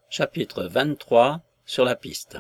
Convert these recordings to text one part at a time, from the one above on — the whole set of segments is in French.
Chapitre 23 sur la piste.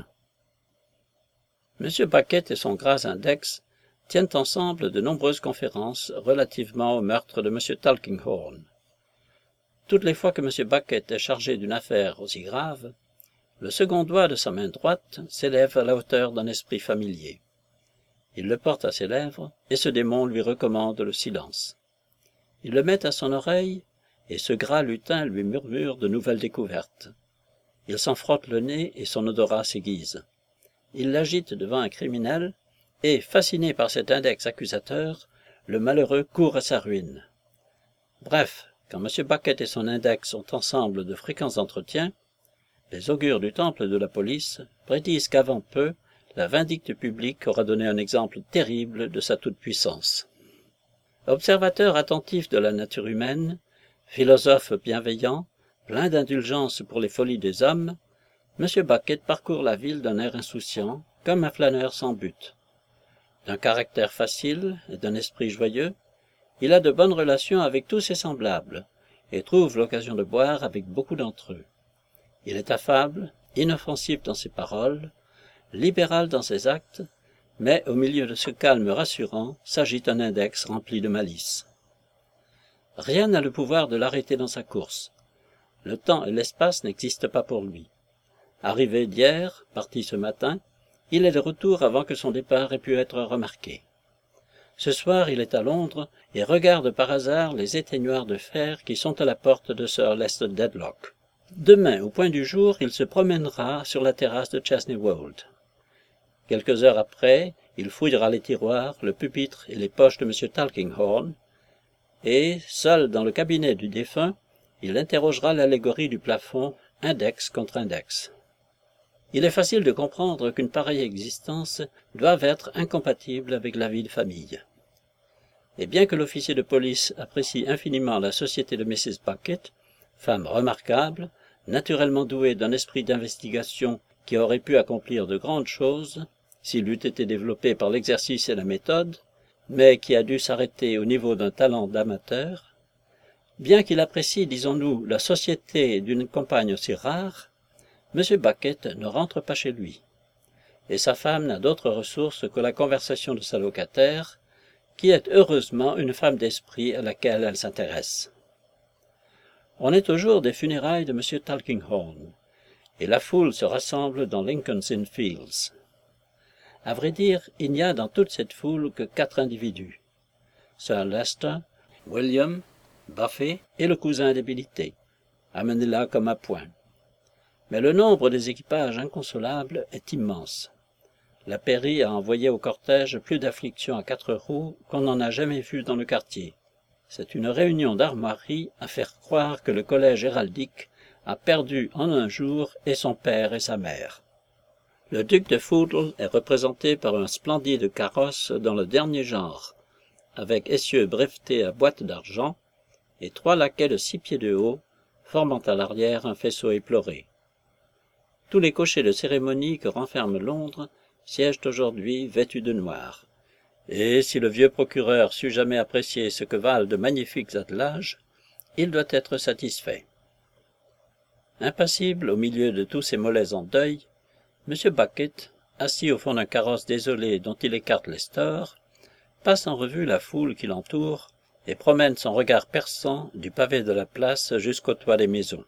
M. Bucket et son gras index tiennent ensemble de nombreuses conférences relativement au meurtre de M. Tulkinghorn. Toutes les fois que M. Bucket est chargé d'une affaire aussi grave, le second doigt de sa main droite s'élève à la hauteur d'un esprit familier. Il le porte à ses lèvres, et ce démon lui recommande le silence. Il le met à son oreille, et ce gras lutin lui murmure de nouvelles découvertes. Il s'en frotte le nez et son odorat s'aiguise. Il l'agite devant un criminel, et, fasciné par cet index accusateur, le malheureux court à sa ruine. Bref, quand M. Bucket et son index ont ensemble de fréquents entretiens, les augures du temple de la police prédisent qu'avant peu, la vindicte publique aura donné un exemple terrible de sa toute-puissance. Observateur attentif de la nature humaine, philosophe bienveillant, plein d'indulgence pour les folies des hommes, M. Bucket parcourt la ville d'un air insouciant, comme un flâneur sans but. D'un caractère facile et d'un esprit joyeux, il a de bonnes relations avec tous ses semblables, et trouve l'occasion de boire avec beaucoup d'entre eux. Il est affable, inoffensif dans ses paroles, libéral dans ses actes, mais au milieu de ce calme rassurant s'agite un index rempli de malice. Rien n'a le pouvoir de l'arrêter dans sa course. Le temps et l'espace n'existent pas pour lui. Arrivé d'hier, parti ce matin, il est de retour avant que son départ ait pu être remarqué. Ce soir, il est à Londres et regarde par hasard les éteignoirs de fer qui sont à la porte de Sir Leicester Dedlock. Demain, au point du jour, il se promènera sur la terrasse de Chesney Wold. Quelques heures après, il fouillera les tiroirs, le pupitre et les poches de M. Tulkinghorn, et, seul dans le cabinet du défunt, il interrogera l'allégorie du plafond, index contre index. Il est facile de comprendre qu'une pareille existence doive être incompatible avec la vie de famille. Et bien que l'officier de police apprécie infiniment la société de Mrs. Bucket, femme remarquable, naturellement douée d'un esprit d'investigation qui aurait pu accomplir de grandes choses, s'il eût été développé par l'exercice et la méthode, mais qui a dû s'arrêter au niveau d'un talent d'amateur, bien qu'il apprécie, disons-nous, la société d'une compagne aussi rare, M. Bucket ne rentre pas chez lui, et sa femme n'a d'autre ressource que la conversation de sa locataire, qui est heureusement une femme d'esprit à laquelle elle s'intéresse. On est au jour des funérailles de M. Tulkinghorn, et la foule se rassemble dans Lincoln's Inn Fields. À vrai dire, il n'y a dans toute cette foule que 4 individus, Sir Leicester, William, Buffet et le cousin débilité, amenés là comme à point. Mais le nombre des équipages inconsolables est immense. La pairie a envoyé au cortège plus d'afflictions à 4 roues qu'on n'en a jamais vu dans le quartier. C'est une réunion d'armoiries à faire croire que le collège héraldique a perdu en un jour et son père et sa mère. Le duc de Foudle est représenté par un splendide carrosse dans le dernier genre, avec essieux brevetés à boîte d'argent, et 3 laquais de 6 pieds de haut, formant à l'arrière un faisceau éploré. Tous les cochers de cérémonie que renferme Londres siègent aujourd'hui vêtus de noir. Et si le vieux procureur sut jamais apprécier ce que valent de magnifiques attelages, il doit être satisfait. Impassible au milieu de tous ces mollets en deuil, M. Bucket, assis au fond d'un carrosse désolé dont il écarte les stores, passe en revue la foule qui l'entoure et promène son regard perçant du pavé de la place jusqu'au toit des maisons.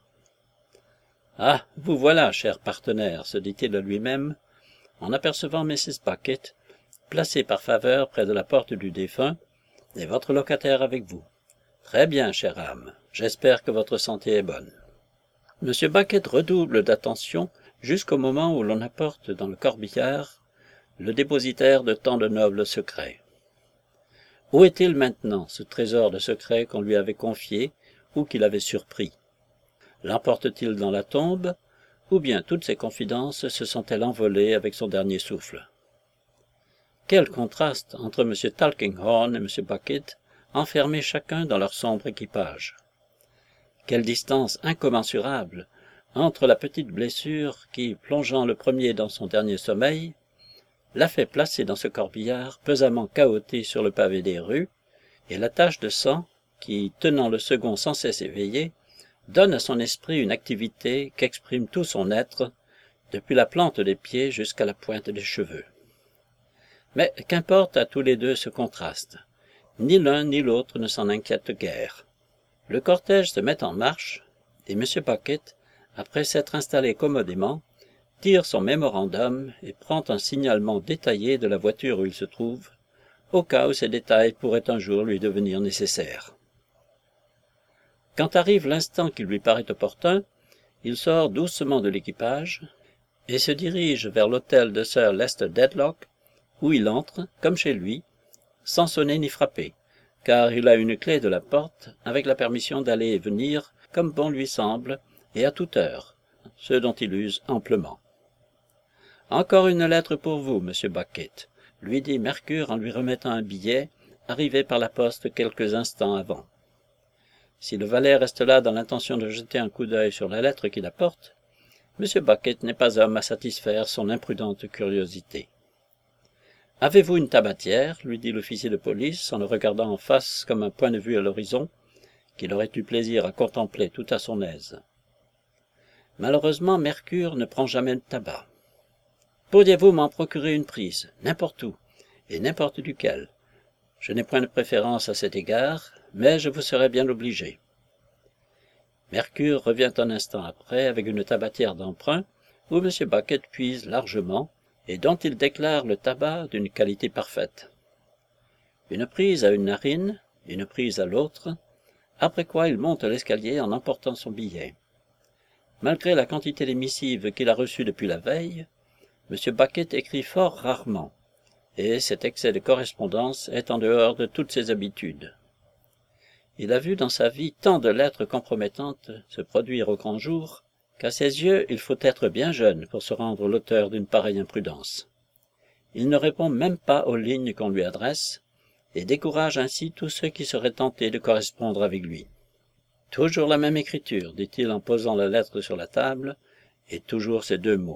« Ah, vous voilà, cher partenaire, se dit-il à lui-même, en apercevant Mrs. Bucket, placée par faveur près de la porte du défunt, et votre locataire avec vous. Très bien, chère âme, j'espère que votre santé est bonne. » M. Bucket redouble d'attention jusqu'au moment où l'on apporte dans le corbillard le dépositaire de tant de nobles secrets. Où est-il maintenant, ce trésor de secrets qu'on lui avait confié ou qu'il avait surpris? L'emporte-t-il dans la tombe, ou bien toutes ses confidences se sont-elles envolées avec son dernier souffle? Quel contraste entre M. Tulkinghorn et M. Bucket, enfermés chacun dans leur sombre équipage! Quelle distance incommensurable entre la petite blessure qui, plongeant le premier dans son dernier sommeil, l'a fait placer dans ce corbillard pesamment cahoté sur le pavé des rues, et la tache de sang qui, tenant le second sans cesse éveillé, donne à son esprit une activité qu'exprime tout son être, depuis la plante des pieds jusqu'à la pointe des cheveux. Mais qu'importe à tous les deux ce contraste, ni l'un ni l'autre ne s'en inquiète guère. Le cortège se met en marche, et M. Bucket, après s'être installé commodément, tire son mémorandum et prend un signalement détaillé de la voiture où il se trouve, au cas où ces détails pourraient un jour lui devenir nécessaires. Quand arrive l'instant qui lui paraît opportun, il sort doucement de l'équipage et se dirige vers l'hôtel de Sir Leicester Dedlock, où il entre, comme chez lui, sans sonner ni frapper, car il a une clé de la porte avec la permission d'aller et venir comme bon lui semble et à toute heure, ce dont il use amplement. « Encore une lettre pour vous, monsieur Bucket », lui dit Mercure en lui remettant un billet, arrivé par la poste quelques instants avant. Si le valet reste là dans l'intention de jeter un coup d'œil sur la lettre qu'il apporte, M. Bucket n'est pas homme à satisfaire son imprudente curiosité. « Avez-vous une tabatière » lui dit l'officier de police en le regardant en face comme un point de vue à l'horizon, qu'il aurait eu plaisir à contempler tout à son aise. Malheureusement, Mercure ne prend jamais de tabac. « Pourriez-vous m'en procurer une prise, n'importe où, et n'importe duquel. Je n'ai point de préférence à cet égard, mais je vous serais bien obligé. » Mercure revient un instant après avec une tabatière d'emprunt, où M. Bucket puise largement, et dont il déclare le tabac d'une qualité parfaite. Une prise à une narine, une prise à l'autre, après quoi il monte l'escalier en emportant son billet. Malgré la quantité de missives qu'il a reçues depuis la veille, M. Bucket écrit fort rarement, et cet excès de correspondance est en dehors de toutes ses habitudes. Il a vu dans sa vie tant de lettres compromettantes se produire au grand jour, qu'à ses yeux il faut être bien jeune pour se rendre l'auteur d'une pareille imprudence. Il ne répond même pas aux lignes qu'on lui adresse, et décourage ainsi tous ceux qui seraient tentés de correspondre avec lui. « Toujours la même écriture, dit-il en posant la lettre sur la table, et toujours ces deux mots. »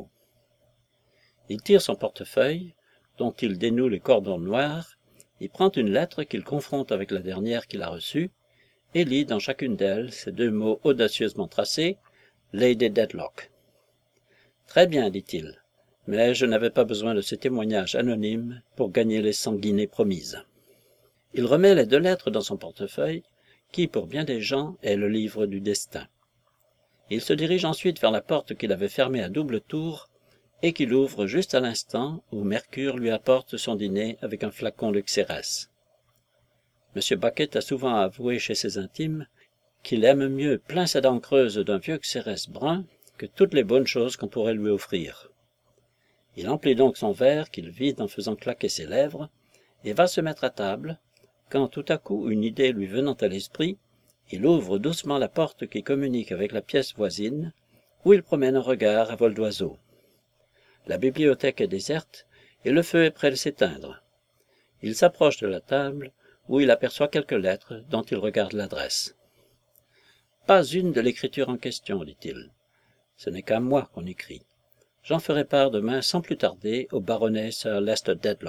Il tire son portefeuille, dont il dénoue les cordons noirs, et prend une lettre qu'il confronte avec la dernière qu'il a reçue, et lit dans chacune d'elles ces deux mots audacieusement tracés, « Lady Dedlock ». « Très bien, dit-il, mais je n'avais pas besoin de ce témoignage anonyme pour gagner les 100 guinées promises. » Il remet les deux lettres dans son portefeuille, qui, pour bien des gens, est le livre du destin. Il se dirige ensuite vers la porte qu'il avait fermée à double tour, et qu'il ouvre juste à l'instant où Mercure lui apporte son dîner avec un flacon de Xérès. M. Bucket a souvent avoué chez ses intimes qu'il aime mieux plein sa dent creuse d'un vieux Xérès brun que toutes les bonnes choses qu'on pourrait lui offrir. Il emplit donc son verre qu'il vide en faisant claquer ses lèvres, et va se mettre à table, quand tout à coup une idée lui venant à l'esprit, il ouvre doucement la porte qui communique avec la pièce voisine, où il promène un regard à vol d'oiseau. La bibliothèque est déserte, et le feu est près de s'éteindre. Il s'approche de la table, où il aperçoit quelques lettres dont il regarde l'adresse. « Pas une de l'écriture en question, dit-il. Ce n'est qu'à moi qu'on écrit. J'en ferai part demain sans plus tarder au baronnet Sir Leicester Dedlock. »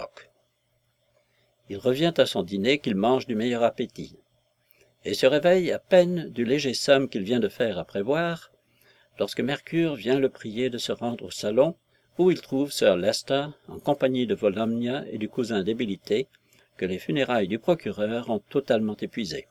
Il revient à son dîner qu'il mange du meilleur appétit, et se réveille à peine du léger somme qu'il vient de faire à prévoir, lorsque Mercure vient le prier de se rendre au salon, où il trouve Sir Leicester en compagnie de Volumnia et du cousin débilité, que les funérailles du procureur ont totalement épuisé.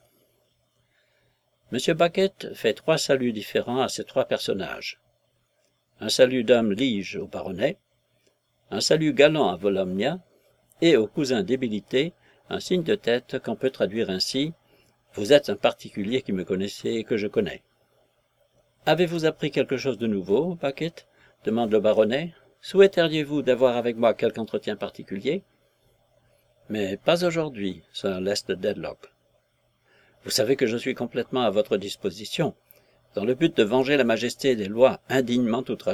M. Bucket fait 3 saluts différents à ces 3 personnages. Un salut d'homme lige au baronnet, un salut galant à Volumnia, et au cousin débilité, un signe de tête qu'on peut traduire ainsi « Vous êtes un particulier qui me connaissez et que je connais. » « Avez-vous appris quelque chose de nouveau, Bucket ?» demande le baronnet. « Souhaiteriez-vous d'avoir avec moi quelque entretien particulier ?»« Mais pas aujourd'hui, Sir Leicester Dedlock. Vous savez que je suis complètement à votre disposition, dans le but de venger la majesté des lois indignement outragées. »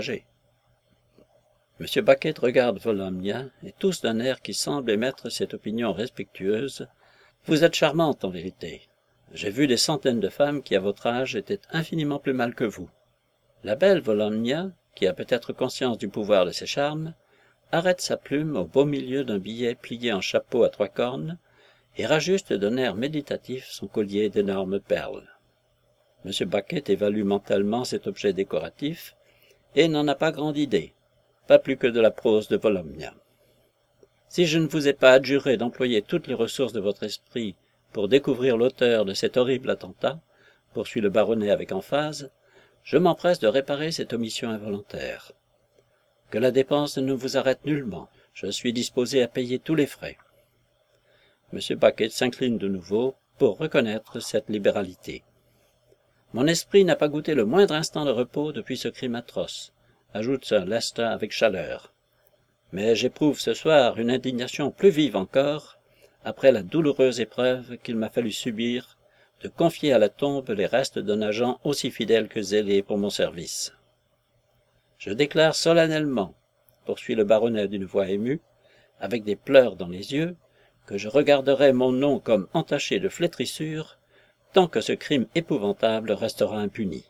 M. Bucket regarde Volumnia, et tous d'un air qui semble émettre cette opinion respectueuse. « Vous êtes charmante, en vérité. J'ai vu des centaines de femmes qui, à votre âge, étaient infiniment plus mal que vous. » La belle Volumnia, qui a peut-être conscience du pouvoir de ses charmes, arrête sa plume au beau milieu d'un billet plié en chapeau à 3 cornes, et rajuste d'un air méditatif son collier d'énormes perles. M. Bucket évalue mentalement cet objet décoratif et n'en a pas grande idée, pas plus que de la prose de Volomnia. Si je ne vous ai pas adjuré d'employer toutes les ressources de votre esprit pour découvrir l'auteur de cet horrible attentat, poursuit le baronnet avec emphase, je m'empresse de réparer cette omission involontaire. Que la dépense ne vous arrête nullement, je suis disposé à payer tous les frais. M. Bucket s'incline de nouveau pour reconnaître cette libéralité. Mon esprit n'a pas goûté le moindre instant de repos depuis ce crime atroce, ajoute Sir Leicester avec chaleur. Mais j'éprouve ce soir une indignation plus vive encore, après la douloureuse épreuve qu'il m'a fallu subir, de confier à la tombe les restes d'un agent aussi fidèle que zélé pour mon service. Je déclare solennellement, poursuit le baronnet d'une voix émue, avec des pleurs dans les yeux, que je regarderai mon nom comme entaché de flétrissures, tant que ce crime épouvantable restera impuni.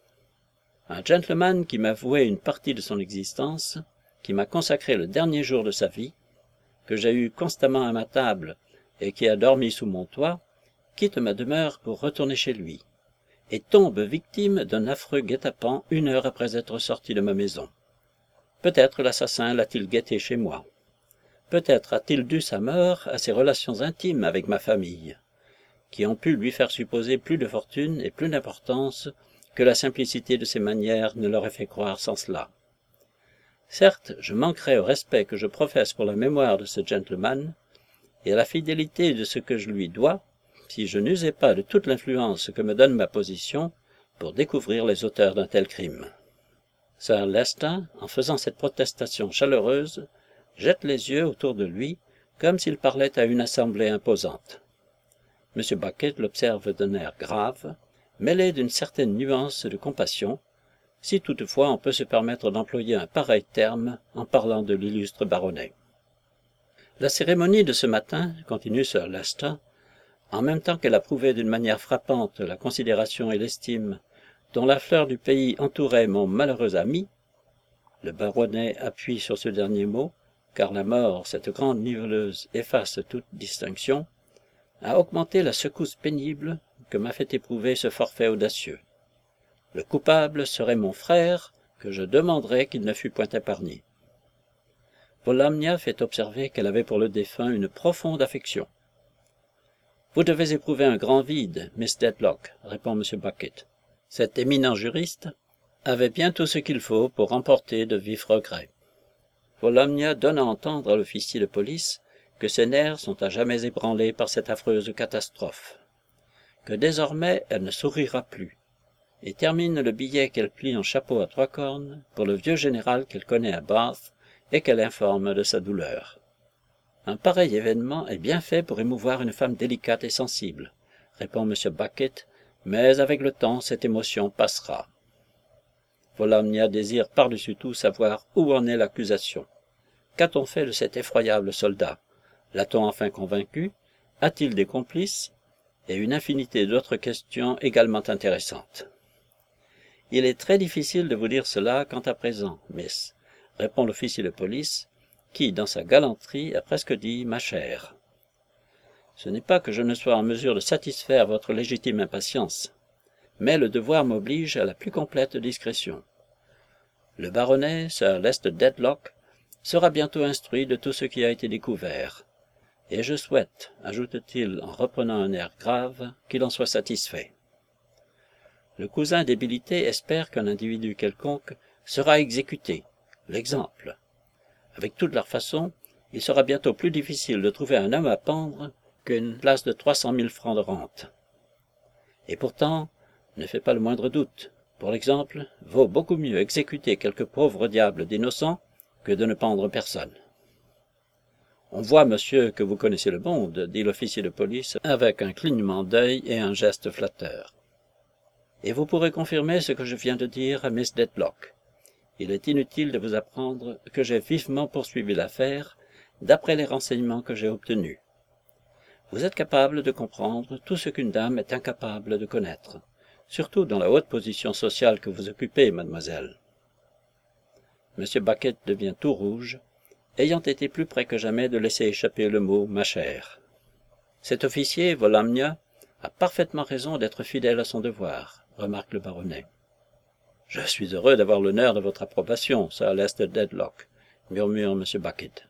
Un gentleman qui m'a voué une partie de son existence, qui m'a consacré le dernier jour de sa vie, que j'ai eu constamment à ma table et qui a dormi sous mon toit, quitte ma demeure pour retourner chez lui, et tombe victime d'un affreux guet-apens 1 heure après être sorti de ma maison. Peut-être l'assassin l'a-t-il guetté chez moi. Peut-être a-t-il dû sa mort à ses relations intimes avec ma famille, qui ont pu lui faire supposer plus de fortune et plus d'importance que la simplicité de ses manières ne l'aurait fait croire sans cela. Certes, je manquerais au respect que je professe pour la mémoire de ce gentleman, et à la fidélité de ce que je lui dois, si je n'usais pas de toute l'influence que me donne ma position pour découvrir les auteurs d'un tel crime. Sir Leicester, en faisant cette protestation chaleureuse, jette les yeux autour de lui comme s'il parlait à une assemblée imposante. M. Bucket l'observe d'un air grave, mêlé d'une certaine nuance de compassion, si toutefois on peut se permettre d'employer un pareil terme en parlant de l'illustre baronnet. La cérémonie de ce matin, continue Sir Leicester, en même temps qu'elle a prouvé d'une manière frappante la considération et l'estime dont la fleur du pays entourait mon malheureux ami, le baronnet appuie sur ce dernier mot, car la mort, cette grande niveleuse, efface toute distinction, a augmenté la secousse pénible que m'a fait éprouver ce forfait audacieux. Le coupable serait mon frère, que je demanderais qu'il ne fût point épargné. Volumnia fait observer qu'elle avait pour le défunt une profonde affection. « Vous devez éprouver un grand vide, Miss Dedlock, » répond M. Bucket. Cet éminent juriste avait bien tout ce qu'il faut pour emporter de vifs regrets. Volumnia donne à entendre à l'officier de police que ses nerfs sont à jamais ébranlés par cette affreuse catastrophe, que désormais elle ne sourira plus, et termine le billet qu'elle plie en chapeau à 3 cornes pour le vieux général qu'elle connaît à Bath et qu'elle informe de sa douleur. Un pareil événement est bien fait pour émouvoir une femme délicate et sensible, répond M. Bucket, mais avec le temps cette émotion passera. Volumnia désire par-dessus tout savoir où en est l'accusation. Qu'a-t-on fait de cet effroyable soldat? L'a-t-on enfin convaincu? A-t-il des complices? Et une infinité d'autres questions également intéressantes. Il est très difficile de vous dire cela quant à présent, miss, répond l'officier de police, qui, dans sa galanterie, a presque dit « ma chère ». Ce n'est pas que je ne sois en mesure de satisfaire votre légitime impatience, mais le devoir m'oblige à la plus complète discrétion. Le baronnet, Sir Leicester Dedlock, sera bientôt instruit de tout ce qui a été découvert, et je souhaite, ajoute-t-il en reprenant un air grave, qu'il en soit satisfait. Le cousin débilité espère qu'un individu quelconque sera exécuté, l'exemple. Avec toute leur façon, il sera bientôt plus difficile de trouver un homme à pendre qu'une place de 300 000 francs de rente. Et pourtant, ne fait pas le moindre doute. Pour l'exemple, vaut beaucoup mieux exécuter quelque pauvre diable d'innocent que de ne pendre personne. On voit, monsieur, que vous connaissez le monde, dit l'officier de police avec un clignement d'œil et un geste flatteur. Et vous pourrez confirmer ce que je viens de dire à Miss Dedlock. Il est inutile de vous apprendre que j'ai vivement poursuivi l'affaire, d'après les renseignements que j'ai obtenus. Vous êtes capable de comprendre tout ce qu'une dame est incapable de connaître, surtout dans la haute position sociale que vous occupez, mademoiselle. M. Bucket devient tout rouge, ayant été plus près que jamais de laisser échapper le mot « ma chère ». Cet officier, Volumnia, a parfaitement raison d'être fidèle à son devoir, remarque le baronnet. « Je suis heureux d'avoir l'honneur de votre approbation, Sir Leicester Dedlock, murmure M. Bucket.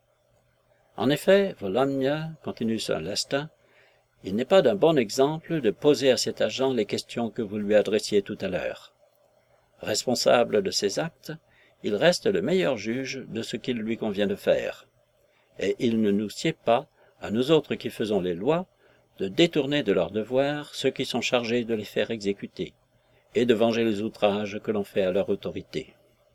En effet, Volumnia, continue Sir Leicester, il n'est pas d'un bon exemple de poser à cet agent les questions que vous lui adressiez tout à l'heure. Responsable de ses actes, il reste le meilleur juge de ce qu'il lui convient de faire, et il ne nous sied pas, à nous autres qui faisons les lois, de détourner de leurs devoirs ceux qui sont chargés de les faire exécuter, et de venger les outrages que l'on fait à leur autorité.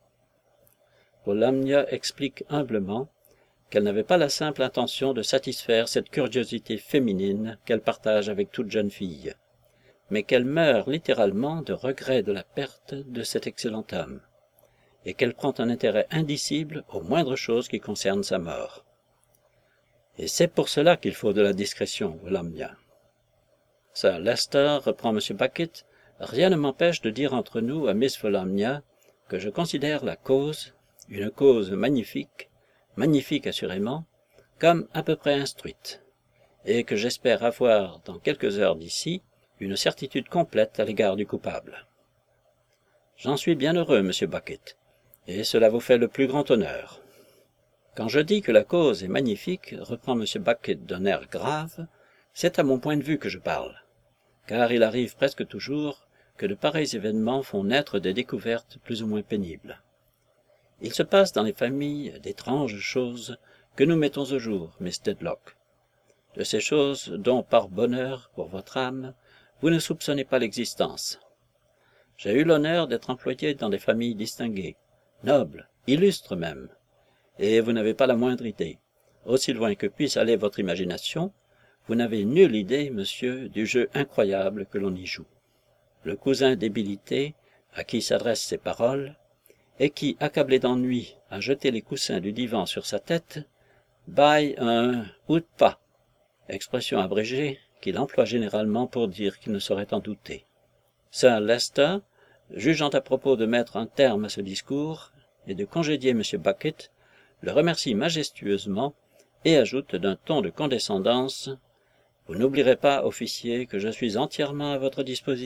Volumnia explique humblement qu'elle n'avait pas la simple intention de satisfaire cette curiosité féminine qu'elle partage avec toute jeune fille, mais qu'elle meurt littéralement de regret de la perte de cet excellent homme, et qu'elle prend un intérêt indicible aux moindres choses qui concernent sa mort. Et c'est pour cela qu'il faut de la discrétion, Volumnia. Sir Leicester, reprend M. Bucket, rien ne m'empêche de dire entre nous à Miss Volumnia que je considère la cause, une cause magnifique assurément, comme à peu près instruite, et que j'espère avoir, dans quelques heures d'ici, une certitude complète à l'égard du coupable. J'en suis bien heureux, Monsieur Bucket, et cela vous fait le plus grand honneur. Quand je dis que la cause est magnifique, reprend M. Bucket d'un air grave, c'est à mon point de vue que je parle, car il arrive presque toujours que de pareils événements font naître des découvertes plus ou moins pénibles. Il se passe dans les familles d'étranges choses que nous mettons au jour, Miss Dedlock, de ces choses dont, par bonheur pour votre âme, vous ne soupçonnez pas l'existence. J'ai eu l'honneur d'être employé dans des familles distinguées, nobles, illustres même, et vous n'avez pas la moindre idée, aussi loin que puisse aller votre imagination, vous n'avez nulle idée, monsieur, du jeu incroyable que l'on y joue. Le cousin débilité, à qui s'adressent ces paroles, et qui, accablé d'ennui, a jeté les coussins du divan sur sa tête, baille un « ou de pas », expression abrégée qu'il emploie généralement pour dire qu'il ne saurait en douter. Sir Leicester, jugeant à propos de mettre un terme à ce discours et de congédier M. Bucket, le remercie majestueusement et ajoute d'un ton de condescendance « Vous n'oublierez pas, officier, que je suis entièrement à votre disposition. »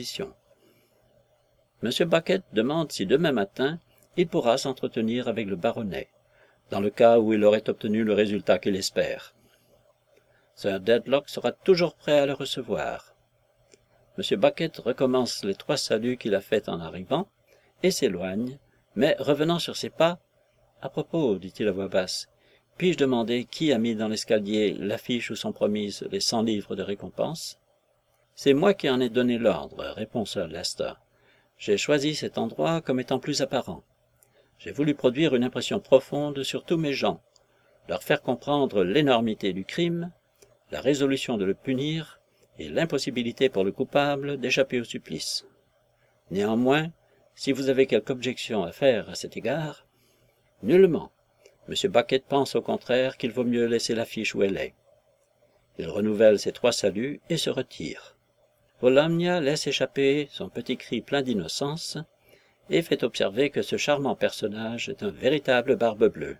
M. Bucket demande si demain matin il pourra s'entretenir avec le baronnet, dans le cas où il aurait obtenu le résultat qu'il espère. Sir Dedlock sera toujours prêt à le recevoir. M. Bucket recommence les 3 saluts qu'il a faits en arrivant, et s'éloigne, mais revenant sur ses pas, « À propos, dit-il à voix basse, puis-je demander qui a mis dans l'escalier l'affiche où sont promises les 100 livres de récompense? »« C'est moi qui en ai donné l'ordre, répond Sir Leicester. J'ai choisi cet endroit comme étant plus apparent. J'ai voulu produire une impression profonde sur tous mes gens, leur faire comprendre l'énormité du crime, la résolution de le punir et l'impossibilité pour le coupable d'échapper au supplice. Néanmoins, si vous avez quelque objection à faire à cet égard, nullement. M. Bucket pense au contraire qu'il vaut mieux laisser l'affiche où elle est. Il renouvelle ses 3 saluts et se retire. Volumnia laisse échapper son petit cri plein d'innocence et fait observer que ce charmant personnage est un véritable barbe-bleue.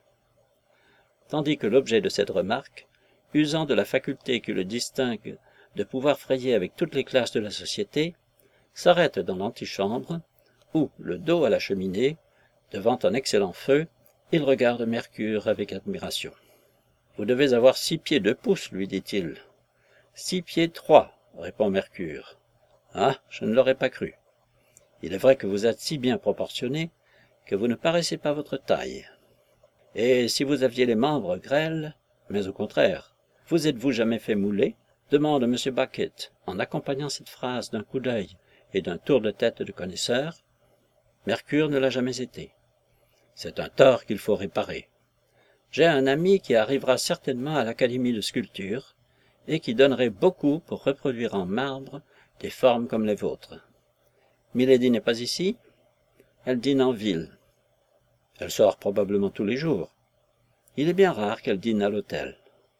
Tandis que l'objet de cette remarque, usant de la faculté qui le distingue de pouvoir frayer avec toutes les classes de la société, s'arrête dans l'antichambre, où, le dos à la cheminée, devant un excellent feu, il regarde Mercure avec admiration. « Vous devez avoir 6 pieds 2 pouces, lui dit-il. « 6 pieds 3, répond Mercure. « Ah, je ne l'aurais pas cru. Il est vrai que vous êtes si bien proportionné que vous ne paraissez pas votre taille. Et si vous aviez les membres grêles, mais au contraire, vous êtes-vous jamais fait mouler? Demande M. Bucket, en accompagnant cette phrase d'un coup d'œil et d'un tour de tête de connaisseur. Mercure ne l'a jamais été. C'est un tort qu'il faut réparer. J'ai un ami qui arrivera certainement à l'Académie de sculpture et qui donnerait beaucoup pour reproduire en marbre des formes comme les vôtres. Milady n'est pas ici? Elle dîne en ville. Elle sort probablement tous les jours. Il est bien rare qu'elle dîne à l'hôtel.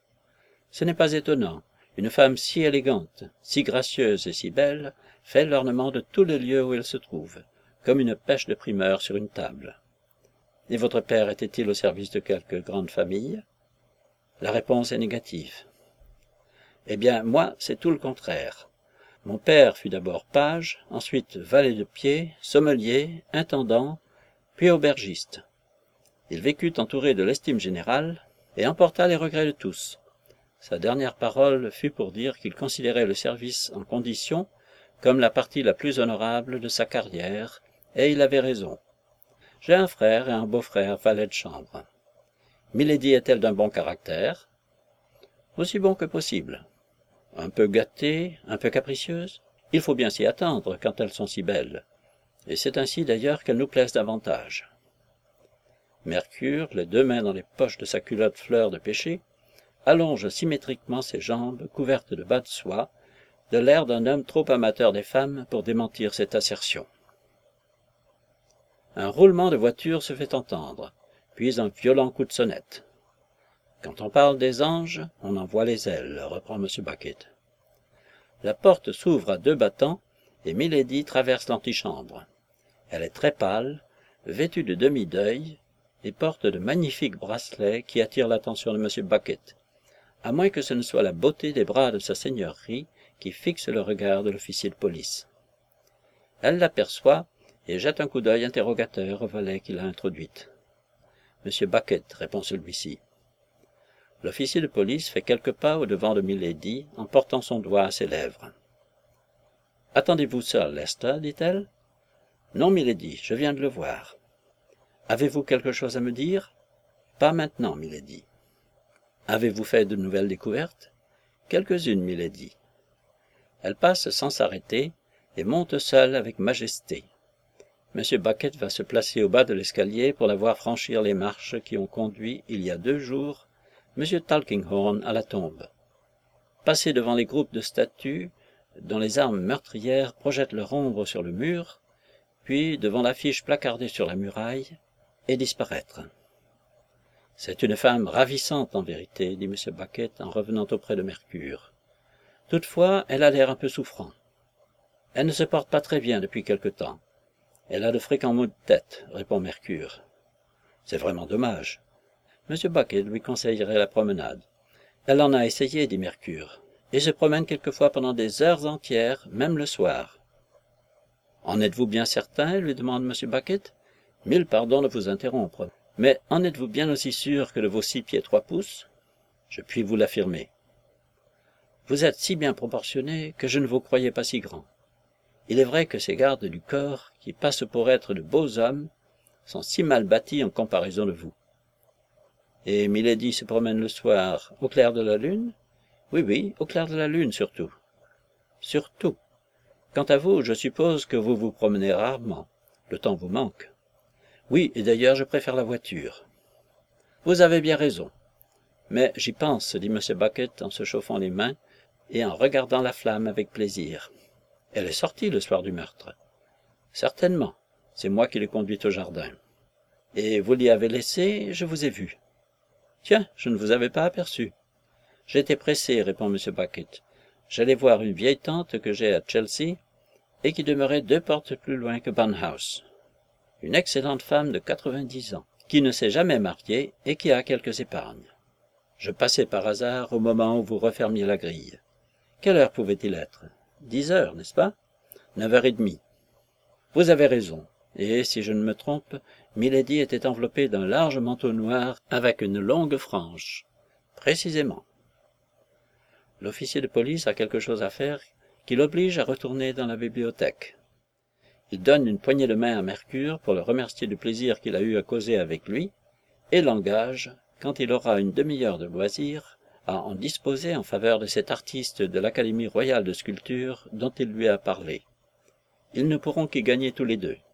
Ce n'est pas étonnant. Une femme si élégante, si gracieuse et si belle fait l'ornement de tous les lieux où elle se trouve, comme une pêche de primeur sur une table. Et votre père était-il au service de quelque grande famille? La réponse est négative. Eh bien, moi, c'est tout le contraire. Mon père fut d'abord page, ensuite valet de pied, sommelier, intendant, puis aubergiste. Il vécut entouré de l'estime générale et emporta les regrets de tous. Sa dernière parole fut pour dire qu'il considérait le service en condition comme la partie la plus honorable de sa carrière, et il avait raison. J'ai un frère et un beau-frère valet de chambre. Milady est-elle d'un bon caractère? Aussi bon que possible. Un peu gâtée, un peu capricieuse? Il faut bien s'y attendre quand elles sont si belles. Et c'est ainsi d'ailleurs qu'elles nous plaisent davantage. Mercure, les deux mains dans les poches de sa culotte fleur de pêcher, allonge symétriquement ses jambes couvertes de bas de soie, de l'air d'un homme trop amateur des femmes pour démentir cette assertion. Un roulement de voiture se fait entendre, puis un violent coup de sonnette. Quand on parle des anges, on en voit les ailes, reprend M. Bucket. La porte s'ouvre à deux battants et Milady traverse l'antichambre. Elle est très pâle, vêtue de demi-deuil, et porte de magnifiques bracelets qui attirent l'attention de M. Bucket, à moins que ce ne soit la beauté des bras de sa seigneurie qui fixe le regard de l'officier de police. Elle l'aperçoit et jette un coup d'œil interrogateur au valet qui l'a introduite. « Monsieur Bucket, répond celui-ci. L'officier de police fait quelques pas au-devant de Milady en portant son doigt à ses lèvres. « Attendez-vous seul, Lester, dit-elle. Non, Milady, je viens de le voir. Avez-vous quelque chose à me dire? Pas maintenant, Milady. Avez-vous fait de nouvelles découvertes? Quelques-unes, Milady. Elle passe sans s'arrêter et monte seule avec majesté. M. Bucket va se placer au bas de l'escalier pour la voir franchir les marches qui ont conduit, il y a 2 jours, M. Tulkinghorn à la tombe. Passer devant les groupes de statues dont les armes meurtrières projettent leur ombre sur le mur, puis devant l'affiche placardée sur la muraille, et disparaître. C'est une femme ravissante en vérité, dit M. Bucket en revenant auprès de Mercure. Toutefois, elle a l'air un peu souffrant. Elle ne se porte pas très bien depuis quelque temps. Elle a de fréquents maux de tête, répond Mercure. C'est vraiment dommage. M. Bucket lui conseillerait la promenade. Elle en a essayé, dit Mercure, et se promène quelquefois pendant des heures entières, même le soir. En êtes-vous bien certain, lui demande M. Bucket. 1000 pardons de vous interrompre, mais en êtes-vous bien aussi sûr que de vos 6 pieds 3 pouces? Je puis vous l'affirmer. Vous êtes si bien proportionné que je ne vous croyais pas si grand. Il est vrai que ces gardes du corps, qui passent pour être de beaux hommes, sont si mal bâtis en comparaison de vous. Et Milady se promène le soir au clair de la lune? Oui, oui, au clair de la lune surtout. Surtout. Quant à vous, je suppose que vous vous promenez rarement. Le temps vous manque. Oui, et d'ailleurs je préfère la voiture. Vous avez bien raison. Mais j'y pense, dit M. Bucket en se chauffant les mains et en regardant la flamme avec plaisir. Elle est sortie le soir du meurtre. Certainement. C'est moi qui l'ai conduite au jardin. Et vous l'y avez laissée, je vous ai vu. Tiens, je ne vous avais pas aperçu. J'étais pressé, répond M. Bucket. J'allais voir une vieille tante que j'ai à Chelsea et qui demeurait 2 portes plus loin que Banhouse. Une excellente femme de 90 ans, qui ne s'est jamais mariée et qui a quelques épargnes. Je passais par hasard au moment où vous refermiez la grille. Quelle heure pouvait-il être? 10 heures, n'est-ce pas? 9h30. Vous avez raison, et si je ne me trompe, Milady était enveloppée d'un large manteau noir avec une longue frange. Précisément. L'officier de police a quelque chose à faire qui l'oblige à retourner dans la bibliothèque. Il donne une poignée de main à Mercure pour le remercier du plaisir qu'il a eu à causer avec lui, et l'engage, quand il aura une demi-heure de loisir, à en disposer en faveur de cet artiste de l'Académie royale de sculpture dont il lui a parlé. Ils ne pourront qu'y gagner tous les deux.